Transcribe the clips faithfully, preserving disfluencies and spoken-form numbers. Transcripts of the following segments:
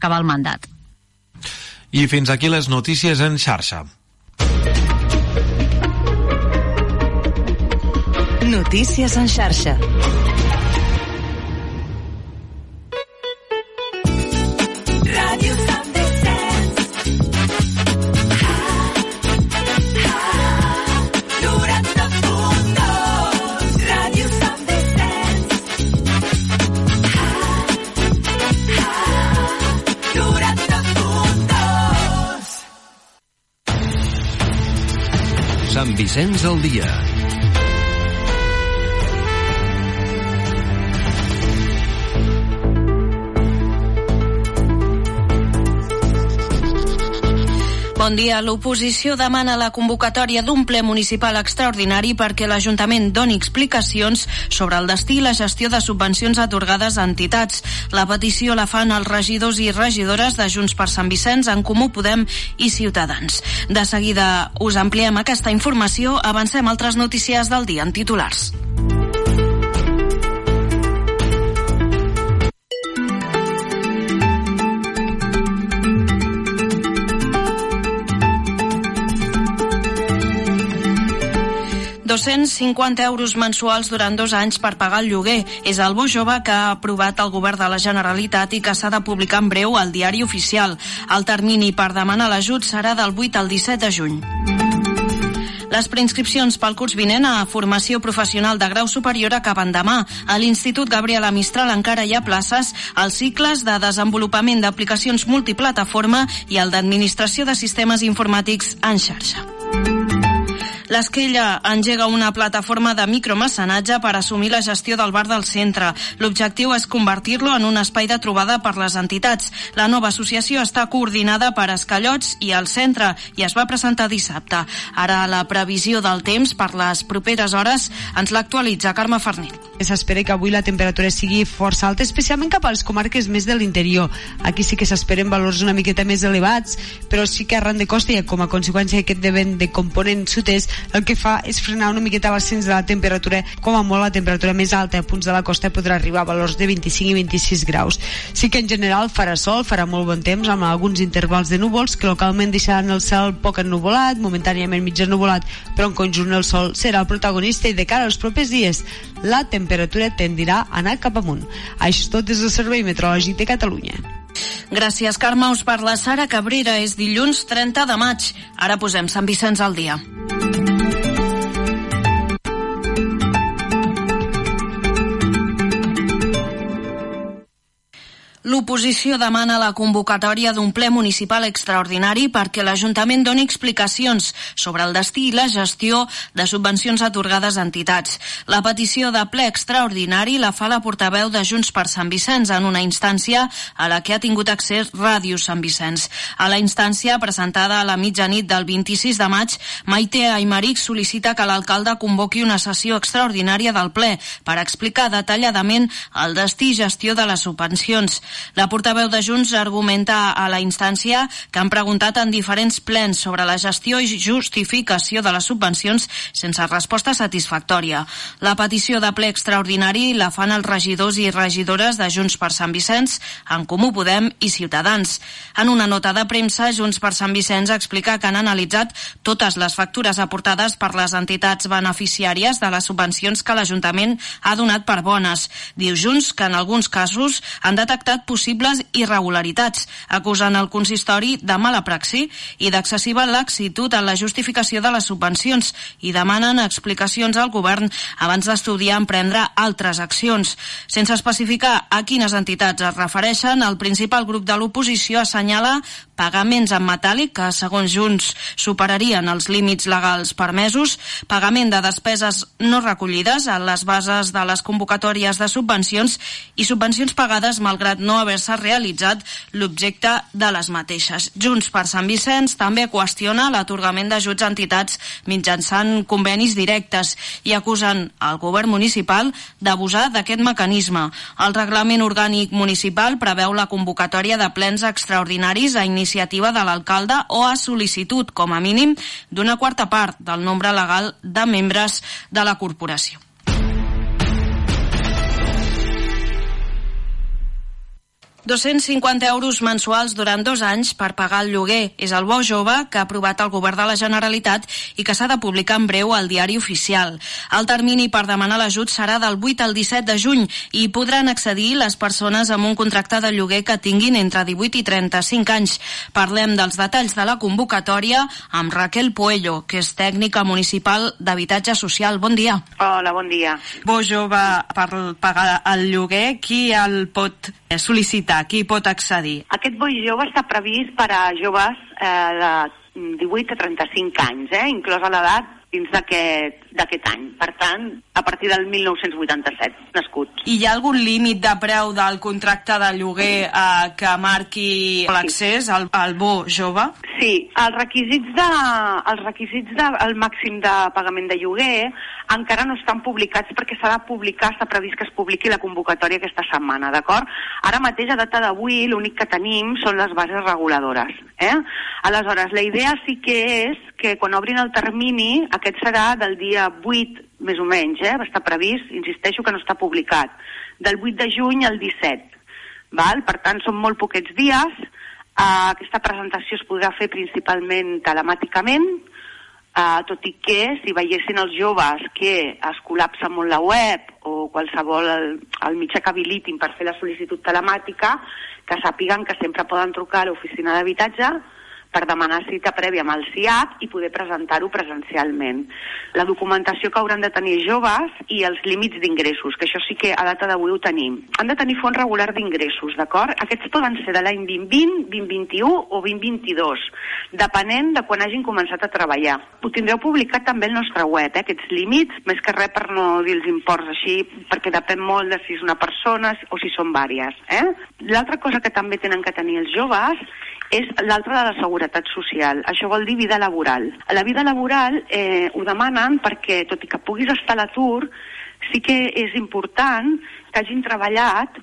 acabar el mandat. I fins aquí les notícies en xarxa. Notícies en xarxa. Ràdio Sant Vicenç. noranta punt dos. Ràdio Sant Vicenç. noranta punt dos. Sant Vicenç al dia. Bon dia. L'oposició demana la convocatòria d'un ple municipal extraordinari perquè l'Ajuntament doni explicacions sobre el destí i la gestió de subvencions atorgades a entitats. La petició la fan els regidors i regidores de Junts per Sant Vicenç, En Comú Podem i Ciutadans. De seguida us ampliem aquesta informació. Avancem altres notícies del dia en titulars. dos-cents cinquanta euros mensuals durant dos anys per pagar el lloguer. És el bo jove que ha aprovat el govern de la Generalitat i que s'ha de publicar en breu al Diari Oficial. El termini per demanar l'ajut serà del vuit al disset de juny. Les preinscripcions pel curs vinent a formació professional de grau superior acaben demà. A l'Institut Gabriela Mistral encara hi ha places als cicles de desenvolupament d'aplicacions multiplataforma i el d'administració de sistemes informàtics en xarxa. L'Esquella engega una plataforma de micromecenatge per assumir la gestió del bar del centre. L'objectiu és convertir-lo en un espai de trobada per les entitats. La nova associació està coordinada per Escallots i el centre i es va presentar dissabte. Ara la previsió del temps per les properes hores ens l'actualitza Carme Farnell. S'espera que avui la temperatura sigui força alta, especialment cap a les comarques més de l'interior. Aquí sí que s'esperen valors una miqueta més elevats, però sí que arran de costa i com a conseqüència d'aquest vent de component sud-est, el que fa és frenar una miqueta l'ascens de la temperatura. Com a molt la temperatura més alta a punts de la costa podrà arribar a valors de vint-i-cinc i vint-i-sis graus. Sí que en general farà sol, farà molt bon temps amb alguns intervals de núvols que localment deixaran el cel poc ennuvolat, momentàniament mig ennuvolat, però en conjunt el sol serà el protagonista i de cara als propers dies la temperatura tendirà a anar cap amunt. Això tot des del Servei Meteorològic de Catalunya. Gràcies, Carme. Us parla Sara Cabrera. És dilluns trenta de maig. Ara posem Sant Vicenç al dia. L'oposició demana la convocatòria d'un ple municipal extraordinari perquè l'Ajuntament doni explicacions sobre el destí i la gestió de subvencions atorgades a entitats. La petició de ple extraordinari la fa la portaveu de Junts per Sant Vicenç en una instància a la que ha tingut accés Ràdio Sant Vicenç. A la instància, presentada a la mitjanit del vint-i-sis de maig, Maite Aymeric sol·licita que l'alcalde convoqui una sessió extraordinària del ple per explicar detalladament el destí i gestió de les subvencions. La portaveu de Junts argumenta a la instància que han preguntat en diferents plens sobre la gestió i justificació de les subvencions sense resposta satisfactòria. La petició de ple extraordinari la fan els regidors i regidores de Junts per Sant Vicenç, En Comú Podem i Ciutadans. En una nota de premsa, Junts per Sant Vicenç explica que han analitzat totes les factures aportades per les entitats beneficiàries de les subvencions que l'Ajuntament ha donat per bones. Diu Junts que en alguns casos han detectat possibles irregularitats, acusant el consistori de mala praxi i d'excessiva laxitud en la justificació de les subvencions i demanen explicacions al govern abans d'estudiar emprendre altres accions. Sense especificar a quines entitats es refereixen, el principal grup de l'oposició assenyala pagaments en metàl·lic que, segons Junts, superarien els límits legals permesos, pagament de despeses no recollides a les bases de les convocatòries de subvencions i subvencions pagades malgrat no haver-se realitzat l'objecte de les mateixes. Junts per Sant Vicenç també qüestiona l'atorgament d'ajuts a entitats mitjançant convenis directes i acusen el govern municipal d'abusar d'aquest mecanisme. El reglament orgànic municipal preveu la convocatòria de plens extraordinaris a iniciativa de l'alcalde o a sol·licitud, com a mínim, d'una quarta part del nombre legal de membres de la corporació. dos-cents cinquanta euros mensuals durant dos anys per pagar el lloguer. És el bo jove que ha aprovat el govern de la Generalitat i que s'ha de publicar en breu al diari oficial. El termini per demanar l'ajut serà del vuit al disset de juny i podran accedir les persones amb un contracte de lloguer que tinguin entre divuit i trenta-cinc anys. Parlem dels detalls de la convocatòria amb Raquel Puello, que és tècnica municipal d'habitatge social. Bon dia. Hola, bon dia. Bo jove per pagar el lloguer, qui el pot sol·licitar? Qui pot accedir? Aquest bo jove està previst per a joves eh, de divuit a trenta-cinc anys, eh, inclosa l'edat dins d'aquest any. Per tant, a partir del mil nou-cents vuitanta-set, nascuts. I hi ha algun límit de preu del contracte de lloguer eh, que marqui l'accés al, al bo jove? Sí, els requisits, de, els requisits de, el màxim de pagament de lloguer encara no estan publicats perquè s'ha de publicar, està previst que es publiqui la convocatòria aquesta setmana, d'acord? Ara mateix, a data d'avui, l'únic que tenim són les bases reguladores. Eh? Aleshores, la idea sí que és que quan obrin el termini, aquest serà del dia vuit, més o menys, eh? Va estar previst, insisteixo que no està publicat, del vuit de juny al disset. Val? Per tant, són molt poquets dies. Uh, aquesta presentació es podrà fer principalment telemàticament, uh, tot i que si veiessin els joves que es col·lapsa molt la web o qualsevol el, el mitjà que habilitin per fer la sol·licitud telemàtica, que sàpiguen que sempre poden trucar a l'oficina d'habitatge per demanar cita prèvia amb el C I A C i poder presentar-ho presencialment. La documentació que hauran de tenir joves i els límits d'ingressos, que això sí que a data d'avui ho tenim. Han de tenir fons regular d'ingressos, d'acord? Aquests poden ser de l'any vint vint, vint vint-u o vint vint-dos, depenent de quan hagin començat a treballar. Ho tindreu publicat també al nostre web, eh, aquests límits, més que res per no dir els imports així, perquè depèn molt de si és una persona o si són vàries. Eh? L'altra cosa que també tenen que tenir els joves és l'altra de la seguretat social. Això vol dir vida laboral. A la vida laboral eh, ho demanen perquè, tot i que puguis estar a l'atur, sí que és important que hagin treballat,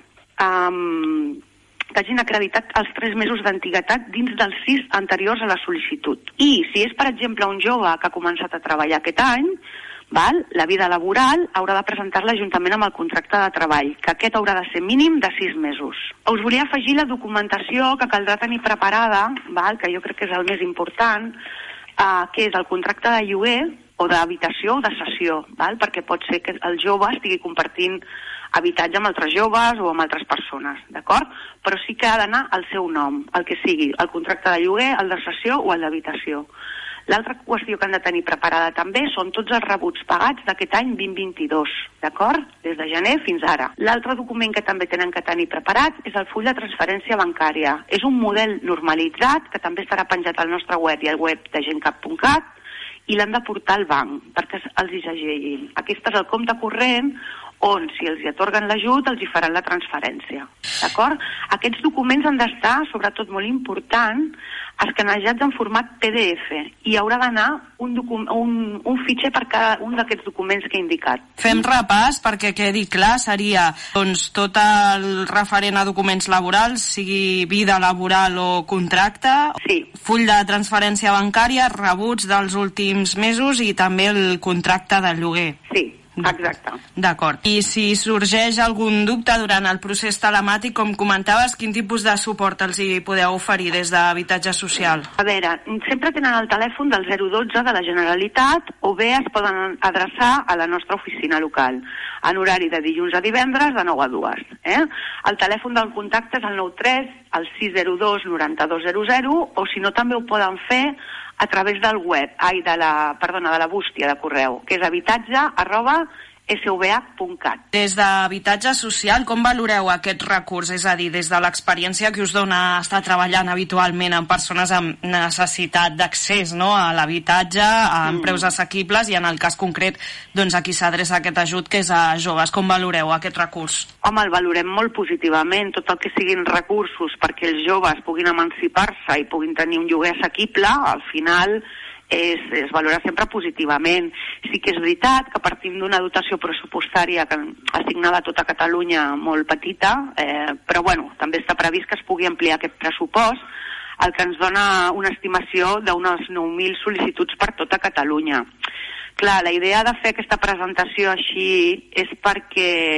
um, que hagin acreditat els tres mesos d'antiguitat dins dels sis anteriors a la sol·licitud. I si és, per exemple, un jove que ha començat a treballar aquest any, val? La vida laboral haurà de presentar l'Ajuntament amb el contracte de treball, que aquest haurà de ser mínim de sis mesos. Us volia afegir la documentació que caldrà tenir preparada, val? Que jo crec que és el més important, eh, que és el contracte de lloguer o d'habitació o de cessió, val? Perquè pot ser que el jove estigui compartint habitatge amb altres joves o amb altres persones, d'acord? Però sí que ha d'anar al seu nom, el que sigui, el contracte de lloguer, el de cessió o el d'habitació. L'altra qüestió que han de tenir preparada també són tots els rebuts pagats d'aquest any vint vint-dos, d'acord? Des de gener fins ara. L'altre document que també tenen que tenir preparat és el full de transferència bancària. És un model normalitzat que també estarà penjat al nostre web i al web de gencap punt cat i l'han de portar al banc perquè els hi segelin. Aquest és el compte corrent on, si els hi atorguen l'ajut, els hi faran la transferència. D'acord? Aquests documents han d'estar, sobretot molt important, escanejats en format P D F i haurà d'anar un, un, un fitxer per cada un d'aquests documents que he indicat. Fem repàs perquè quedi clar, seria doncs, tot el referent a documents laborals, sigui vida laboral o contracte, sí. Full de transferència bancària, rebuts dels últims mesos i també el contracte de lloguer. Sí. Exacte. D'acord. I si sorgeix algun dubte durant el procés telemàtic, com comentaves, quin tipus de suport els hi podeu oferir des d'habitatge social? A veure, sempre tenen el telèfon del zero dotze de la Generalitat o bé es poden adreçar a la nostra oficina local en horari de dilluns a divendres de nou a dues. Eh? El telèfon del contacte és el nou tres, el sis zero dos, noranta-dos zero zero o si no també ho poden fer a través del web, ai, de la, perdona, de la bústia de correu, que és habitatge arroba s v h punt cat. Des d'habitatge social, com valoreu aquest recurs? És a dir, des de l'experiència que us dona estar treballant habitualment amb persones amb necessitat d'accés, no?, a l'habitatge, amb mm. preus assequibles i en el cas concret, doncs a qui s'adreça aquest ajut, que és a joves. Com valoreu aquest recurs? Home, el valorem molt positivament, tot el que siguin recursos perquè els joves puguin emancipar-se i puguin tenir un lloguer assequible, al final Es, es valora sempre positivament. Sí que és veritat que partim d'una dotació pressupostària que assignada a tota Catalunya molt petita, eh, però bueno, també està previst que es pugui ampliar aquest pressupost, el que ens dona una estimació d'unes nou mil sol·licituds per tota Catalunya. Clar, la idea de fer aquesta presentació així és perquè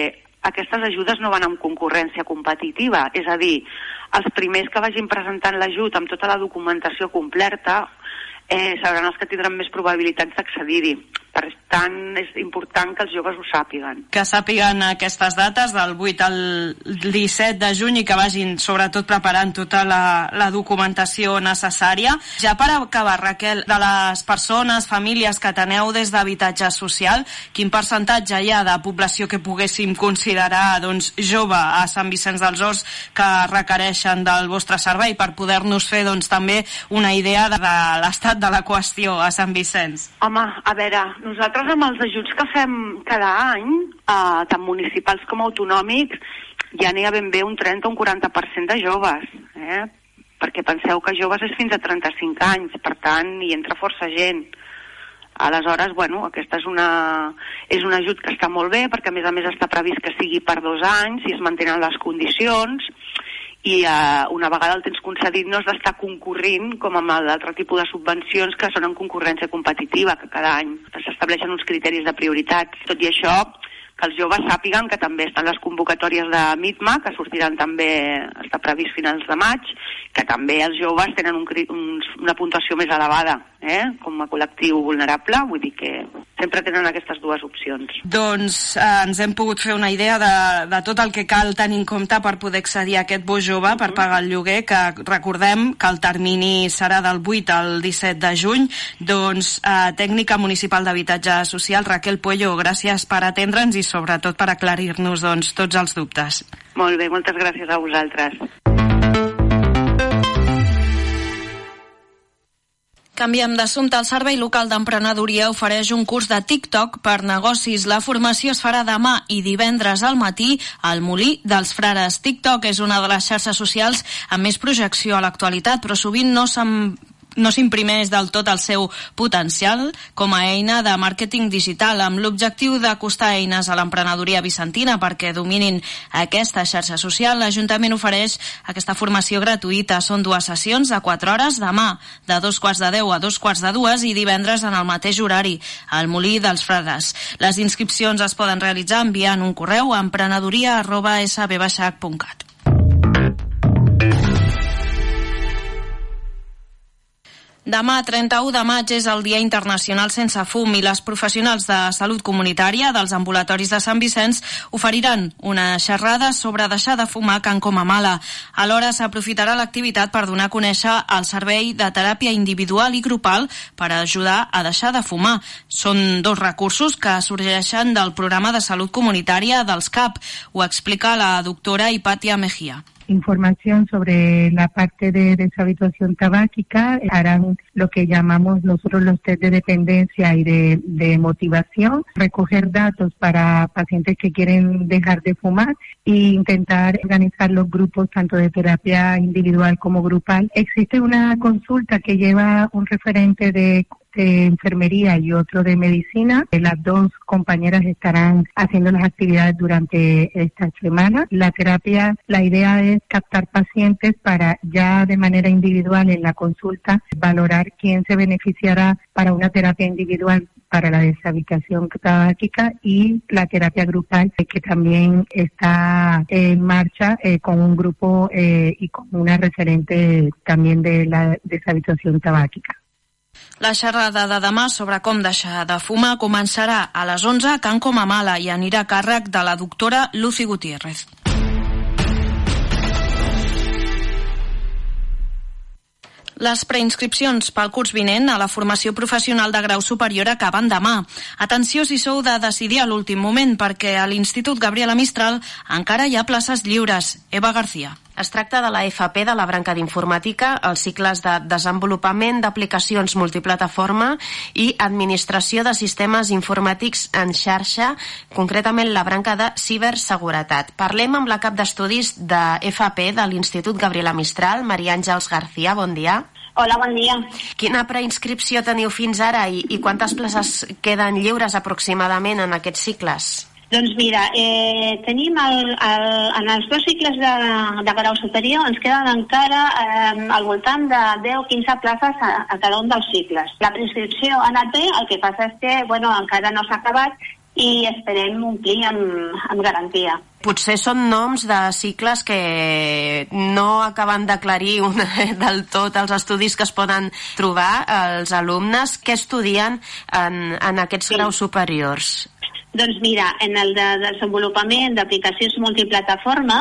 aquestes ajudes no van amb concurrència competitiva, és a dir, els primers que vagin presentant l'ajut amb tota la documentació completa eh, seran els que tindran més probabilitats d'accedir-hi. Per tant, és important que els joves ho sàpiguen. Que sàpiguen aquestes dates del vuit al disset de juny i que vagin sobretot preparant tota la, la documentació necessària. Ja per acabar, Raquel, de les persones, famílies que teneu des d'habitatge social, quin percentatge hi ha de població que poguéssim considerar doncs, jove a Sant Vicenç dels Horts que requereixen del vostre servei per poder-nos fer doncs, també una idea de, de l'estat de la qüestió a Sant Vicenç? Home, a veure, nosaltres amb els ajuts que fem cada any, eh, tant municipals com autonòmics, ja n'hi ha ben bé un trenta o un quaranta per cent de joves, eh? Perquè penseu que joves és fins a trenta-cinc anys, per tant, hi entra força gent. Aleshores, bueno, aquesta és una és un ajut que està molt bé, perquè a més a més està previst que sigui per dos anys, si es mantenen les condicions, i uh, una vegada el tens concedit no has d'estar concorrint com amb l'altre tipus de subvencions que són en concurrència competitiva, que cada any s'estableixen uns criteris de prioritats. Tot i això, que els joves sàpiguen que també estan les convocatòries de MITMA, que sortiran també, està previst finals de maig, que també els joves tenen un, un, una puntuació més elevada, eh? Com a col·lectiu vulnerable, vull dir que sempre tenen aquestes dues opcions. Doncs eh, ens hem pogut fer una idea de, de tot el que cal tenir en compte per poder accedir a aquest bo jove per mm. pagar el lloguer, que recordem que el termini serà del vuit al disset de juny. Doncs eh, tècnica municipal d'habitatge social, Raquel Puello, gràcies per atendre'ns i sobretot per aclarir-nos doncs, tots els dubtes. Molt bé, moltes gràcies a vosaltres. Canviem d'assumpte. El Servei Local d'Emprenedoria ofereix un curs de TikTok per negocis. La formació es farà demà i divendres al matí al Molí dels Frares. TikTok és una de les xarxes socials amb més projecció a l'actualitat, però sovint no se'n no s'imprimeix del tot el seu potencial com a eina de màrqueting digital, amb l'objectiu d'acostar eines a l'emprenedoria vicentina perquè dominin aquesta xarxa social. L'Ajuntament ofereix aquesta formació gratuïta. Són dues sessions de quatre hores, demà de dos quarts de deu a dos quarts de dues i divendres en el mateix horari, al Molí dels Frares. Les inscripcions es poden realitzar enviant un correu a emprenedoria arroba s b baixac punt cat. Demà, trenta-u de maig, és el Dia Internacional Sense Fum i les professionals de salut comunitària dels ambulatoris de Sant Vicenç oferiran una xerrada sobre deixar de fumar a Can Comamala. Alhora s'aprofitarà l'activitat per donar a conèixer el servei de teràpia individual i grupal per ajudar a deixar de fumar. Són dos recursos que sorgeixen del programa de salut comunitària dels C A P. Ho explica la doctora Hipàtia Mejía. Información sobre la parte de deshabituación tabáquica, harán lo que llamamos nosotros los test de dependencia y de, de motivación, recoger datos para pacientes que quieren dejar de fumar e intentar organizar los grupos tanto de terapia individual como grupal. Existe una consulta que lleva un referente de de enfermería y otro de medicina. Las dos compañeras estarán haciendo las actividades durante esta semana. La terapia, la idea es captar pacientes para ya de manera individual en la consulta valorar quién se beneficiará para una terapia individual para la deshabituación tabáquica y la terapia grupal que también está en marcha eh, con un grupo eh, y con una referente también de la deshabituación tabáquica. La xerrada de demà sobre com deixar de fumar començarà a les onze a Can Comamala i anirà a càrrec de la doctora Lucy Gutiérrez. Les preinscripcions pel curs vinent a la formació professional de grau superior acaben demà. Atenció si sou de decidir a l'últim moment, perquè a l'Institut Gabriela Mistral encara hi ha places lliures. Eva García. Es tracta de la F P de la branca d'informàtica, els cicles de desenvolupament d'aplicacions multiplataforma i administració de sistemes informàtics en xarxa, concretament la branca de ciberseguretat. Parlem amb la cap d'estudis de F P de l'Institut Gabriela Mistral, Maria Àngels García, bon dia. Hola, bon dia. Quina preinscripció teniu fins ara i, i quantes places queden lliures aproximadament en aquests cicles? Doncs mira, eh, tenim el, el, en els dos cicles de, de grau superior ens queden encara eh, al voltant de deu a quinze places a, a cada un dels cicles. La preinscripció ha anat bé, el que passa és que bueno, encara no s'ha acabat i esperem omplir amb, amb garantia. Potser són noms de cicles que no acaben d'aclarir una, del tot els estudis que es poden trobar els alumnes que estudien en, en aquests sí. graus superiors. Doncs mira, en el de desenvolupament d'aplicacions multiplataforma,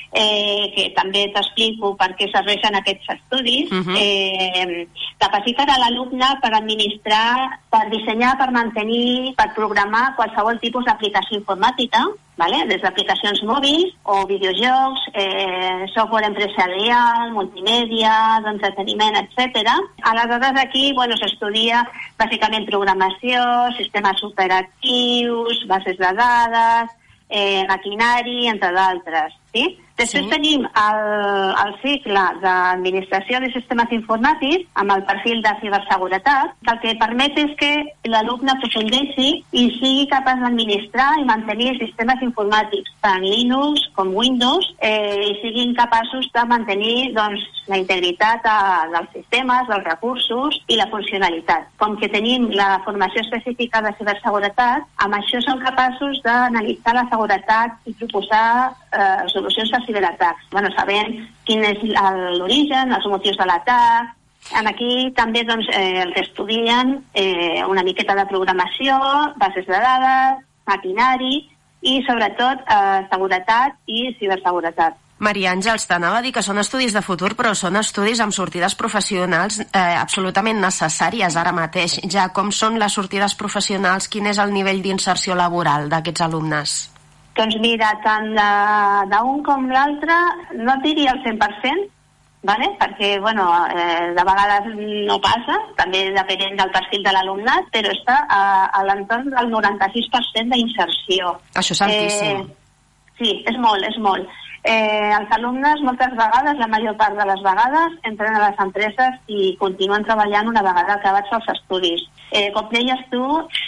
eh, que també t'explico per què serveixen aquests estudis, uh-huh. eh, capaciten a l'alumne per administrar, per dissenyar, per mantenir, per programar qualsevol tipus d'aplicació informàtica, vale? Des d'aplicacions mòbils o videojocs, eh, software empresarial, multimèdia, d'entreteniment, etcètera. Aleshores aquí bueno, s'estudia bàsicament programació, sistemes operatius, bases de dades, eh, maquinari, entre d'altres. Sí? Després sí. tenim el, el cicle d'administració de sistemes informàtics amb el perfil de ciberseguretat, que el que permet és que l'alumne aprofundeixi i sigui capaç d'administrar i mantenir sistemes informàtics, tant Linux com Windows, eh, i siguin capaços de mantenir doncs, la integritat a, dels sistemes, dels recursos i la funcionalitat. Com que tenim la formació específica de ciberseguretat, amb això som capaços d'analitzar la seguretat i proposar eh, solucions de ciberatacs. Bueno, sabent quin és l'origen, els motius de l'atac. En aquí també doncs, eh, els estudien eh, una miqueta de programació, bases de dades, maquinari i sobretot eh, seguretat i ciberseguretat. Maria Àngels, t'anava a dir que són estudis de futur, però són estudis amb sortides professionals eh, absolutament necessàries ara mateix. Ja com són les sortides professionals, quin és el nivell d'inserció laboral d'aquests alumnes? Doncs mira, tant d'un com l'altre, no et diria el cent per cent, vale? Perquè bueno, eh, de vegades no passa, també depenent del perfil de l'alumnat, però està a, a l'entorn del noranta-sis per cent d'inserció. Això és altíssim. Eh, sí, és molt, és molt. Eh, els alumnes moltes vegades, la major part de les vegades, entren a les empreses i continuen treballant una vegada acabats els estudis. Eh, com deies tu,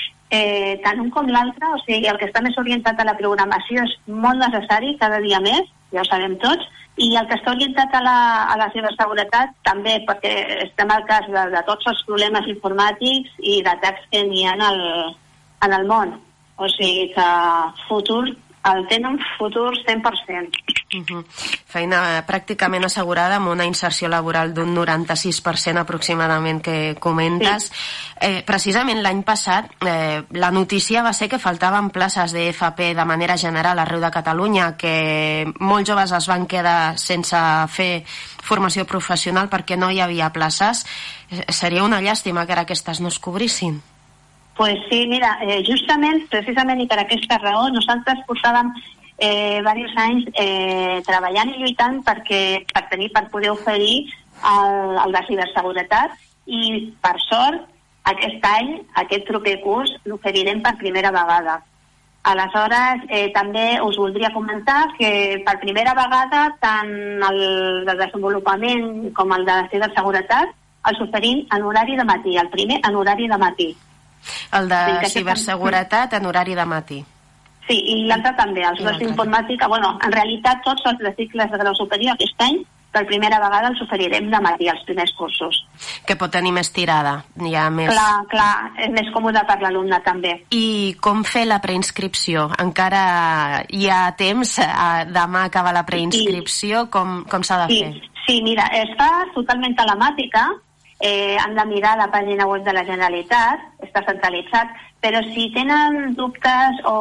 eh, tant un com l'altre, o sigui, el que està més orientat a la programació és molt necessari cada dia més, ja ho sabem tots, i el que està orientat a la, a la ciberseguretat també, perquè estem al cas de, de tots els problemes informàtics i d'atacs que n'hi ha en el, en el món. O sigui que futur, el tenen futur cent per cent. Uh-huh. Feina pràcticament assegurada amb una inserció laboral d'un noranta-sis per cent aproximadament que comentes. Sí. Eh, precisament l'any passat eh, la notícia va ser que faltaven places de F P de manera general arreu de Catalunya, que molts joves es van quedar sense fer formació professional perquè no hi havia places. Eh, seria una llàstima que ara aquestes no es cobrissin. Pues sí, mira, eh, justament, precisament i per aquesta raó, nosaltres portàvem eh, diversos anys eh, treballant i lluitant perquè, per tenir, per poder oferir el, el de ciberseguretat, i per sort aquest any, aquest proper curs, l'oferirem per primera vegada. Aleshores, eh, també us voldria comentar que per primera vegada tant el de desenvolupament com el de ciberseguretat els oferim en horari de matí, el primer en horari de matí. El de ciberseguretat en horari de matí. Sí, i l'altre també, els dos d'informàtica. Bueno, en realitat tots els de cicles de grau superior aquest any, per primera vegada els oferirem de matí, els primers cursos. Que pot tenir més tirada, hi ha més... Clar, clar, és més còmode per l'alumne també. I com fer la preinscripció? Encara hi ha temps? Demà acaba la preinscripció, com, com s'ha de sí, fer? Sí, mira, es fa totalment telemàtica. Eh, han de mirar la pàgina web de la Generalitat, està centralitzat, però si tenen dubtes o,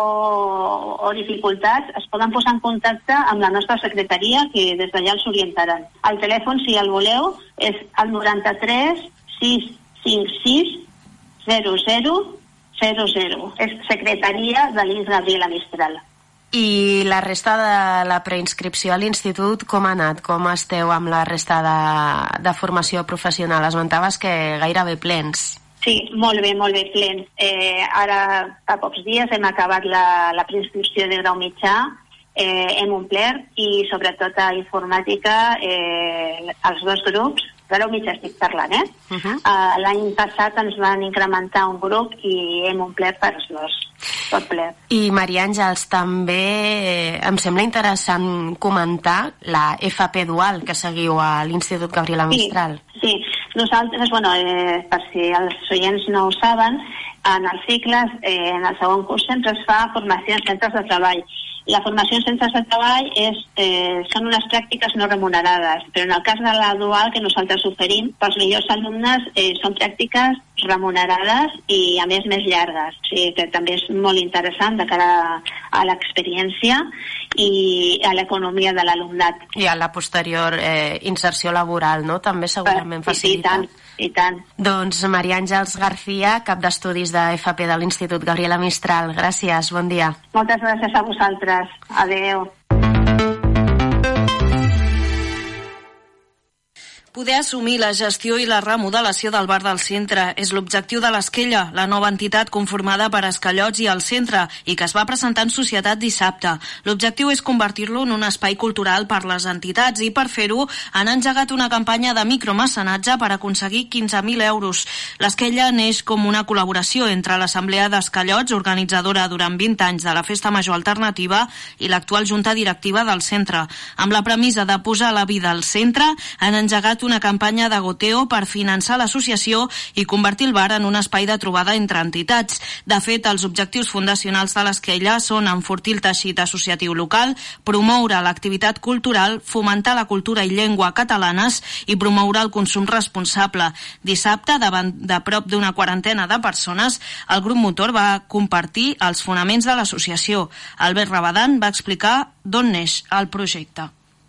o dificultats es poden posar en contacte amb la nostra secretaria, que des d'allà els orientaran. El telèfon, si el voleu, és el noranta-tres sis cinc sis zero zero zero zero. És secretaria de l'I N S Gabriela Mistral. I la resta de la preinscripció a l'institut, com ha anat? Com esteu amb la resta de, de formació professional? Esmentaves que gairebé plens. Sí, molt bé, molt bé, plens. Eh, ara, fa pocs dies, hem acabat la, la preinscripció de grau mitjà, eh, hem omplert, i sobretot a informàtica, eh, els dos grups, grau mitjà estic parlant, eh? Uh-huh. Uh, l'any passat ens van incrementar un grup i hem omplert per els dos. Tot ple. I Maria Àngels, també eh, em sembla interessant comentar la F P dual que seguiu a l'Institut Gabriela Mistral. Sí, sí. Nosaltres, bueno, eh, per si els oients no ho saben, en els cicles, eh, en el segon curs sempre es fa formació en centres de treball. La formació en centres de treball és, eh, són unes pràctiques no remunerades, però en el cas de la dual que nosaltres oferim, pels millors alumnes eh, són pràctiques remunerades i a més més llargues. O sigui que també és molt interessant de cara a, a l'experiència i a l'economia de l'alumnat. I a la posterior eh, inserció laboral, no? També segurament facilita. I tant, i tant. Doncs Maria Àngels García, cap d'estudis de F P de l'Institut Gabriela Mistral. Gràcies, bon dia. Moltes gràcies a vosaltres. Adeu. Poder assumir la gestió i la remodelació del bar del centre és l'objectiu de l'Esquella, la nova entitat conformada per Escallots i el centre i que es va presentar en societat dissabte. L'objectiu és convertir-lo en un espai cultural per les entitats i per fer-ho han engegat una campanya de micromecenatge per aconseguir quinze mil euros. L'Esquella neix com una col·laboració entre l'Assemblea d'Escallots, organitzadora durant vint anys de la Festa Major Alternativa, i l'actual junta directiva del centre. Amb la premissa de posar la vida al centre, han engegat una campanya de goteo per finançar l'associació i convertir el bar en un espai de trobada entre entitats. De fet, els objectius fundacionals de l'Esquella són enfortir el teixit associatiu local, promoure l'activitat cultural, fomentar la cultura i llengua catalanes i promoure el consum responsable. Dissabte, davant de prop d'una quarantena de persones, el grup motor va compartir els fonaments de l'associació. Albert Rabadan va explicar d'on neix el projecte.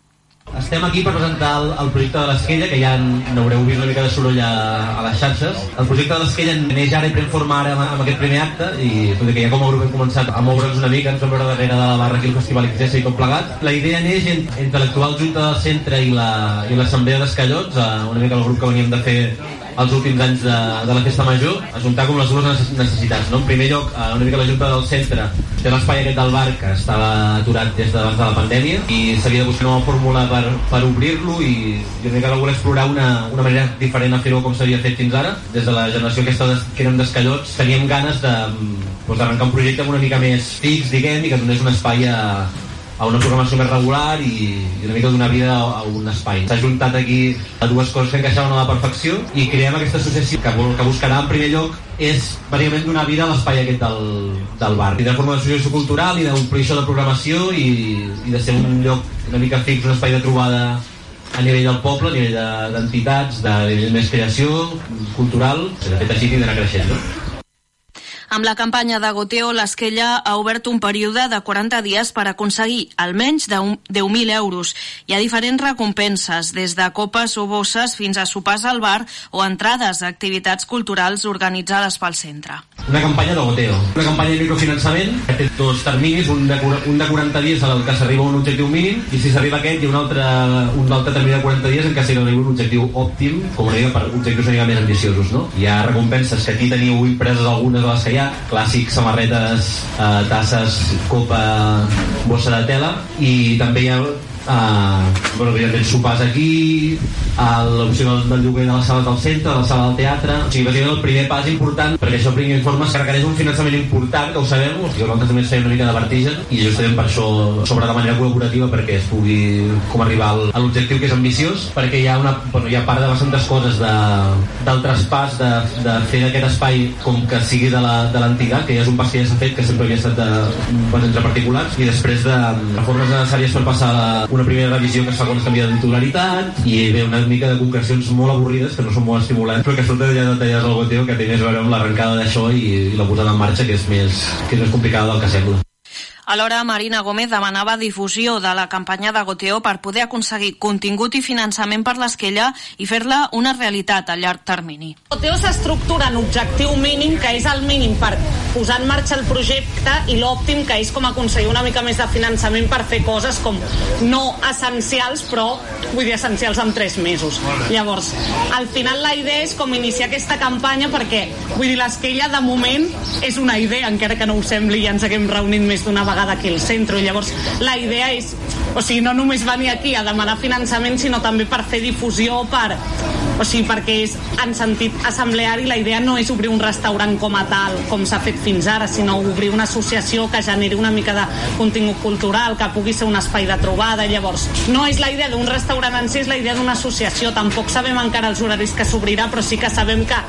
Estem aquí per presentar el, el projecte de l'Esquella, que ja n'haureu vist una mica de soroll a, a les xarxes. El projecte de l'Esquella neix ara i pren forma ara amb, amb aquest primer acte, i tot i que ja com a grup hem començat a moure'ns una mica, ens vam veure darrere de la barra aquí el Festival X S i tot plegat. La idea neix en, entre l'actual Junta del Centre i l'Assemblea la, d'Escallots, una mica el grup que veníem de fer els últims anys de, de la Festa Major, ajuntar com les dues necessitats, no? En primer lloc, una mica la Junta del Centre té l'espai aquest del bar que estava aturat des d'abans de la pandèmia i s'havia de buscar una fórmula per, per obrir-lo i, i una mica de voler explorar una, una manera diferent a fer-ho com s'havia fet fins ara. Des de la generació aquesta que érem d'Escallots teníem ganes de, doncs, d'arrencar un projecte una mica més fix, diguem, i que donés un espai a a una programació més regular i, i una mica donar vida a, a un espai. S'ha juntat aquí a dues coses que encaixaven a la perfecció i creem aquesta associació que, que buscarà en primer lloc és bàsicament donar vida a l'espai aquest del, del bar. I de forma d'associació cultural i d'un projecte de programació i, i de ser un lloc una mica fix, un espai de trobada a nivell del poble, a nivell d'entitats, de, de nivell més creació cultural, de fet així d'anar creixent, no? Amb la campanya de goteo, l'Esquella ha obert un període de quaranta dies per aconseguir almenys deu mil euros. Hi ha diferents recompenses, des de copes o bosses fins a sopars al bar o entrades a activitats culturals organitzades pel centre. Una campanya de goteo, una campanya de microfinançament que té dos terminis, un de, un de quaranta dies en el que s'arriba a un objectiu mínim i si s'arriba aquest hi ha un altre, un altre termini de quaranta dies en què s'arriba un objectiu òptim, com una mica per objectius una mica més ambiciosos, no? Hi ha recompenses que aquí teniu impreses algunes de les que hi ha, clàssics, samarretes, eh, tasses, copa, bossa de tela i també hi ha Uh, bueno, evidentment sopars aquí, l'opció del, del lloguer de les sales del centre, de la sala del teatre. O sigui, bàsicament el primer pas important perquè això prenguin informes que requereix un finançament important, que ho sabem, o sigui, nosaltres també fem una mica de vertigen i justament per això sobre de manera col·laborativa perquè es pugui com arribar al, a l'objectiu que és ambiciós, perquè hi ha una bueno, hi ha part de bastantes coses de, del traspàs de, de fer d'aquest espai com que sigui de l'entitat, que ja és un pas que ja s'ha fet, que sempre havia estat de, bueno, entre particulars, i després de reformes necessàries per passar la una primera revisió que es fa quan es canvia de titularitat i ve una mica de concrecions molt avorrides que no són molt estimulants però que surten ja detallades al goteo que té més a veure amb l'arrencada d'això i, i la posada en marxa que és més, que és més complicada del que sembla. Alhora, Marina Gómez demanava difusió de la campanya de goteo per poder aconseguir contingut i finançament per l'Esquella i fer-la una realitat a llarg termini. El goteo s'estructura en objectiu mínim, que és el mínim per posar en marxa el projecte, i l'òptim, que és com aconseguir una mica més de finançament per fer coses com no essencials, però vull dir essencials en tres mesos. Llavors, al final la idea és com iniciar aquesta campanya perquè, vull dir, l'Esquella de moment és una idea, encara que no ho sembli, ja ens haguem reunit més d'una vegada aquí al centre. Llavors la idea és, o sigui, no només venir aquí a demanar finançament, sinó també per fer difusió, per, o sigui, perquè és en sentit assembleari. La idea no és obrir un restaurant com a tal, com s'ha fet fins ara, sinó obrir una associació que generi una mica de contingut cultural, que pugui ser un espai de trobada. Llavors no és la idea d'un restaurant en si, és la idea d'una associació. Tampoc sabem encara els horaris que s'obrirà, però sí que sabem que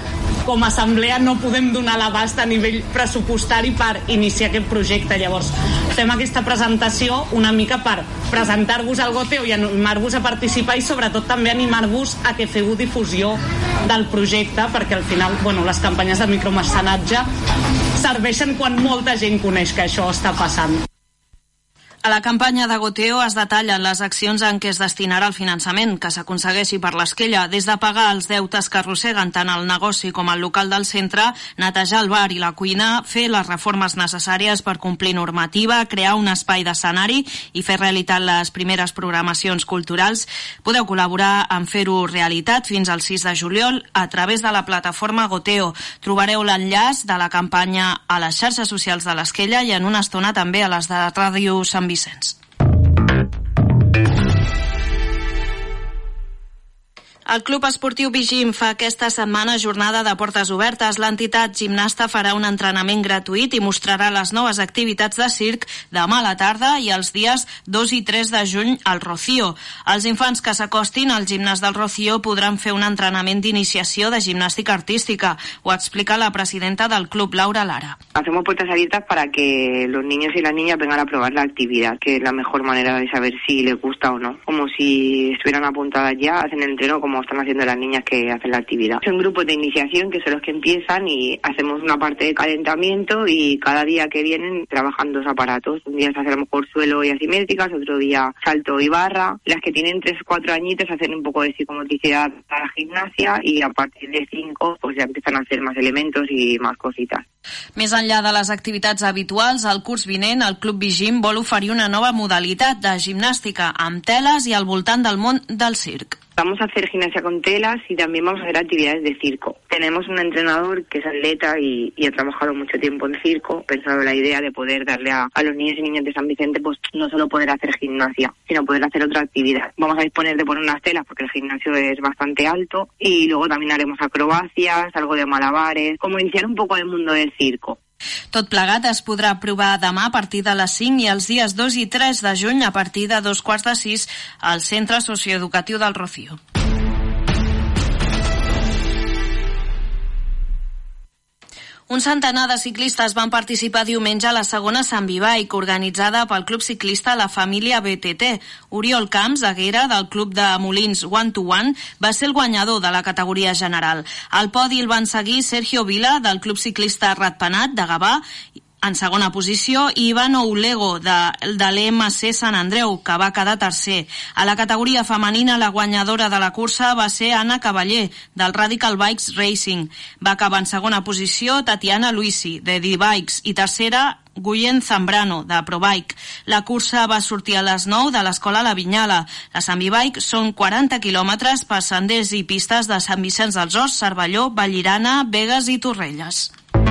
com a assemblea no podem donar l'abast a nivell pressupostari per iniciar aquest projecte. Llavors fem aquesta presentació una mica per presentar-vos al Goteo i animar-vos a participar i sobretot també animar-vos a que feu difusió del projecte, perquè al final, bueno, les campanyes de micromecenatge serveixen quan molta gent coneix que això està passant. A la campanya de Goteo es detallen les accions en què es destinarà el finançament que s'aconsegueixi per l'Esquella, des de pagar els deutes que arrosseguen tant el negoci com el local del centre, netejar el bar i la cuina, fer les reformes necessàries per complir normativa, crear un espai d'escenari i fer realitat les primeres programacions culturals. Podeu col·laborar en fer-ho realitat fins al sis de juliol a través de la plataforma Goteo. Trobareu l'enllaç de la campanya a les xarxes socials de l'Esquella i en una estona també a les de Ràdio Sant Vicenç. El Club Esportiu Vigim fa aquesta setmana jornada de portes obertes. L'entitat gimnasta farà un entrenament gratuït i mostrarà les noves activitats de circ demà a la tarda i els dies dos i tres de juny al Rocío. Els infants que s'acostin al gimnàs del Rocío podran fer un entrenament d'iniciació de gimnàstica artística. Ho explica la presidenta del club, Laura Lara. Hacemos puertas abiertas para que los niños y las niñas vengan a probar la actividad, que es la mejor manera de saber si les gusta o no. Como si estuvieran apuntadas ya, hacen el entreno como están haciendo las niñas que hacen la actividad. Son grupos de iniciación que son los que empiezan y hacemos una parte de calentamiento y cada día que vienen trabajan dos aparatos. Un día se hace a lo mejor suelo y asimétricas, otro día salto y barra. Las que tienen tres o cuatro añitos hacen un poco de psicomotricidad para la gimnasia y a partir de cinco pues ya empiezan a hacer más elementos y más cositas. Més enllà de les activitats habituals, el curs vinent el Club Vigim vol oferir una nova modalitat de gimnàstica amb teles i al voltant del món del circ. Vamos a hacer gimnasia con telas y también vamos a hacer actividades de circo. Tenemos un entrenador que es atleta y, y ha trabajado mucho tiempo en circo, pensado la idea de poder darle a, a los niños y niñas de San Vicente pues no solo poder hacer gimnasia, sino poder hacer otra actividad. Vamos a disponer de poner unas telas porque el gimnasio es bastante alto y luego también haremos acrobacias, algo de malabares, como iniciar un poco el mundo del circo. Tot plegat es podrà provar demà a partir de les cinc i els dies dos i tres de juny a partir de dos quarts de sis al Centre Socioeducatiu del Rocío. Un centenar de ciclistes van participar diumenge a la segona Sant Vivaic, organitzada pel Club Ciclista La Família B T T. Oriol Camps, zaguera del Club de Molins One to One, va ser el guanyador de la categoria general. Al podi el van seguir Sergio Vila, del Club Ciclista Ratpenat, de Gavà, en segona posició, i Ivan Oulego, de, de l'E M C Sant Andreu, que va quedar tercer. A la categoria femenina, la guanyadora de la cursa va ser Anna Cavaller, del Radical Bikes Racing. Va acabar en segona posició Tatiana Luisi, de D-Bikes, i tercera Guyen Zambrano, de ProBike. La cursa va sortir a les nou de l'escola La Vinyala. La Sant Vivaic són quaranta quilòmetres per senders i pistes de Sant Vicenç dels Horts, Cervelló, Vallirana, Begues i Torrelles.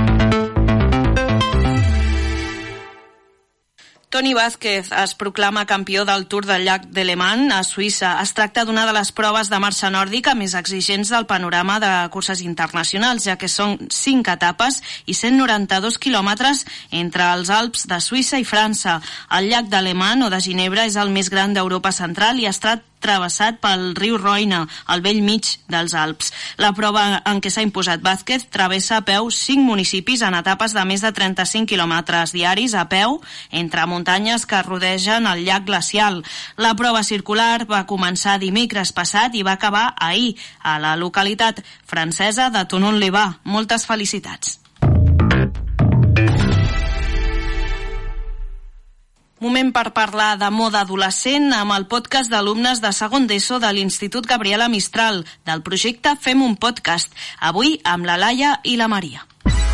Toni Vázquez es proclama campió del Tour del Llac de Léman a Suïssa. Es tracta d'una de les proves de marxa nòrdica més exigents del panorama de curses internacionals, ja que són cinc etapes i cent noranta-dos quilòmetres entre els Alps de Suïssa i França. El Llac de Léman o de Ginebra és el més gran d'Europa central i ha estat travessat pel riu Roine, al vell mig dels Alps. La prova en què s'ha imposat Vázquez travessa a peu cinc municipis en etapes de més de trenta-cinc quilòmetres diaris a peu entre muntanyes que rodegen el llac glacial. La prova circular va començar dimecres passat i va acabar ahir a la localitat francesa de Tonon-les-Bains. Moltes felicitats. Moment per parlar de moda adolescent amb el podcast d'alumnes de segon d'ESO de l'Institut Gabriela Mistral, del projecte Fem un podcast, avui amb la Laia i la Maria.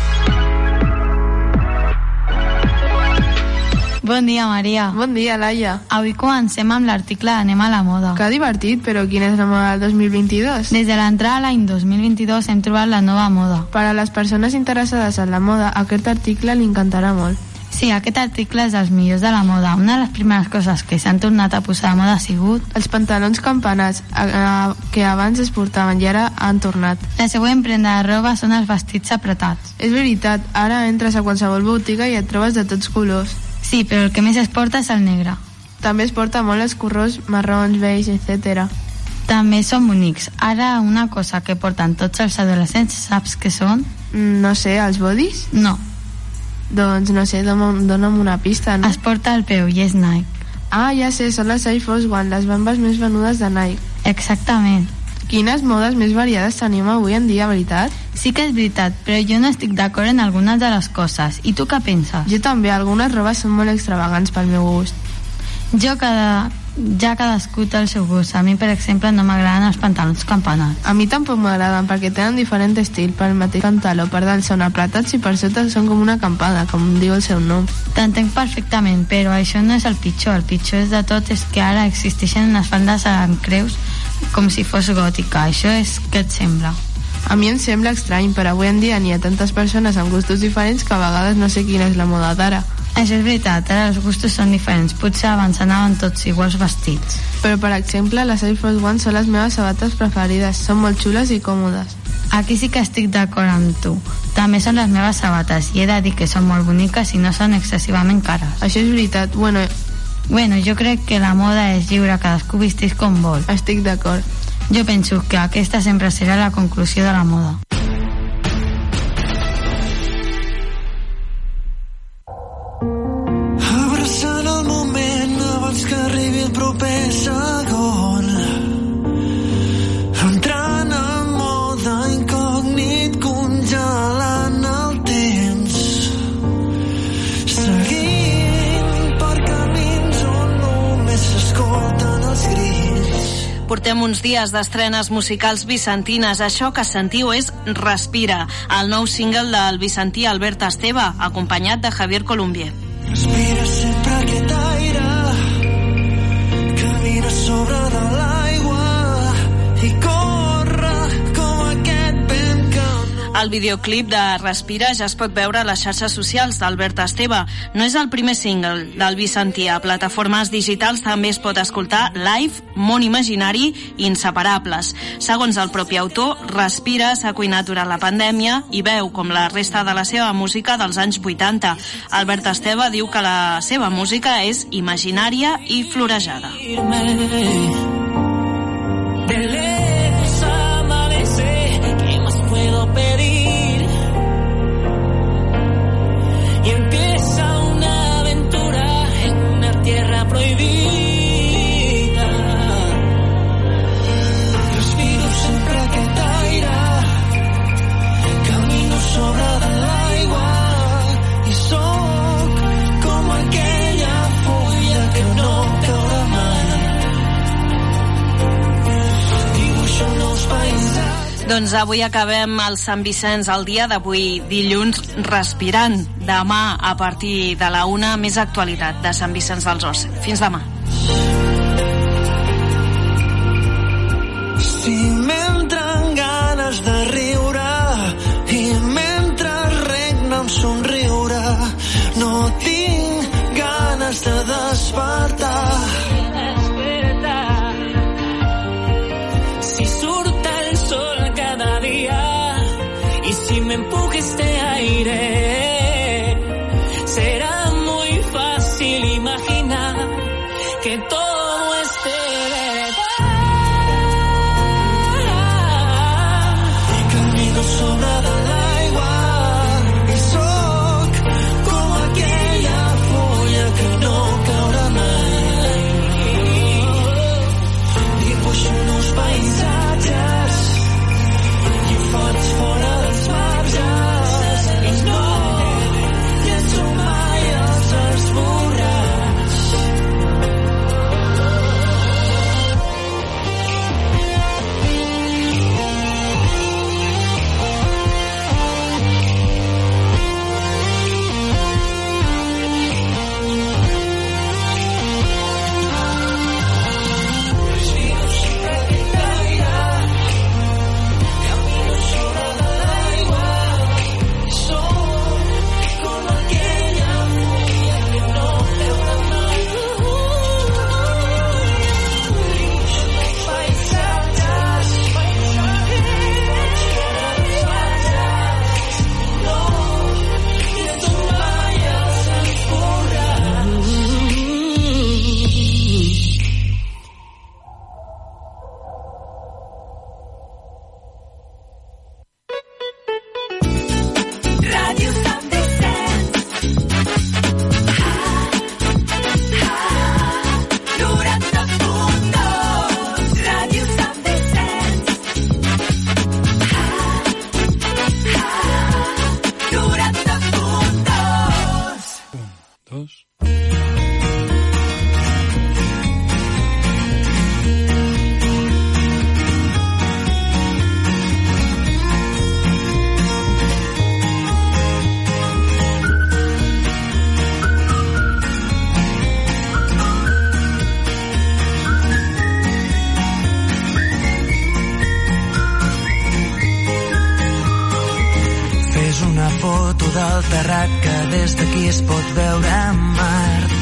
Bon dia, Maria. Bon dia, Laia. Avui comencem amb l'article Anem a la moda. Que divertit, però quina és la moda del dos mil vint-i-dos? Des de l'entrada a l'any dos mil vint-i-dos hem trobat la nova moda. Per a les persones interessades en la moda, aquest article li encantarà molt. Sí, aquest article és dels millors de la moda. Una de les primeres coses que s'han tornat a posar de moda ha sigut els pantalons campanats, eh, que abans es portaven i ara han tornat. La següent prenda de roba són els vestits apretats. És veritat, ara entres a qualsevol botiga i et trobes de tots colors. Sí, però el que més es porta és el negre. També es porta molt els corrons marrons, beix, etcètera. També som únics. Ara, una cosa que porten tots els adolescents, saps què són? No sé, els bodis? No. Doncs no sé, dona'm, dona'm una pista, no? Es porta al peu i és Nike. Ah, ja sé, són les Air Force One, les bambes més venudes de Nike. Exactament. Quines modes més variades tenim avui en dia, veritat? Sí que és veritat, però jo no estic d'acord en algunes de les coses. I tu què penses? Jo també, algunes robes són molt extravagants pel meu gust. Jo cada... ja cadascú té el seu gust. A mi, per exemple, no m'agraden els pantalons campanats. A mi tampoc m'agraden perquè tenen diferent estil. Per el mateix pantaló per dalt són aplatats i per sota són com una acampada, com diu el seu nom. T'entenc perfectament, però això no és el pitjor. El pitjor de tot és que ara existeixen unes faldes amb creus com si fos gòtica. Això és què et sembla? A mi em sembla estrany, però avui en dia n'hi ha tantes persones amb gustos diferents que a vegades no sé quina és la moda d'ara. Això és veritat, ara els gustos són diferents. Potser abans anaven tots iguals vestits. Però, per exemple, les Air Force One són les meves sabates preferides. Són molt xules i còmodes. Aquí sí que estic d'acord amb tu. També són les meves sabates i he de dir que són molt boniques i no són excessivament cares. Això és veritat. Bueno, bueno jo crec que la moda és lliure, cadascú vestís com vol. Estic d'acord. Jo penso que aquesta sempre serà la conclusió de la moda. Abraçant el moment abans que arribi el proper segon, entrant en mode incògnit, congelant el temps, seguint per camins on només s'escolten els crits. Portem uns dies d'estrenes musicals vicentines. Això que sentiu és Respira, el nou single del vicentí Albert Esteve, acompanyat de Javier Colombier. Respira sempre aquest aire, camina sobre de l'aigua i corre com aquest vent que no... El videoclip de Respira ja es pot veure a les xarxes socials d'Albert Esteve. No és el primer single del vicentí. A plataformes digitals també es pot escoltar Live, Món Imaginari i Inseparables. Segons el propi autor, Respira s'ha cuinat durant la pandèmia i veu com la resta de la seva música dels anys vuitanta. Albert Esteve diu que la seva música és imaginària i florejada. De lejos amanece, ¿qué más puedo pedir? Y empieza una aventura en una tierra prohibida. Respiro sempre aquest aire, camino sobre de l'aigua i soc com aquella fulla que no caurà mai. Dibuixo nous paisatges. Doncs avui acabem el Sant Vicenç, el dia d'avui, dilluns, respirant. Demà, a partir de la una, més actualitat de Sant Vicenç dels Horts. Fins demà. Si m'entren ganes de riure i mentre regna un somriure, no tinc ganes de despertar. Si surt el sol cada dia y si me empuja este aire, será muy fácil imaginar que todo esté verdad. Y camino sobre de l'aigua i soc com aquella fulla que no caurà mai. una foto del terrat que des d'aquí es pot veure a Mart.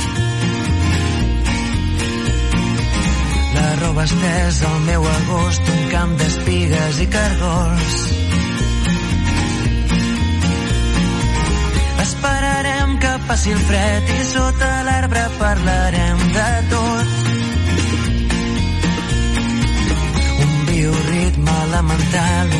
La roba estesa al meu agost, un camp d'espigues i cargols. Esperarem que passi el fred i sota l'arbre parlarem de tot. Un bioritme elemental,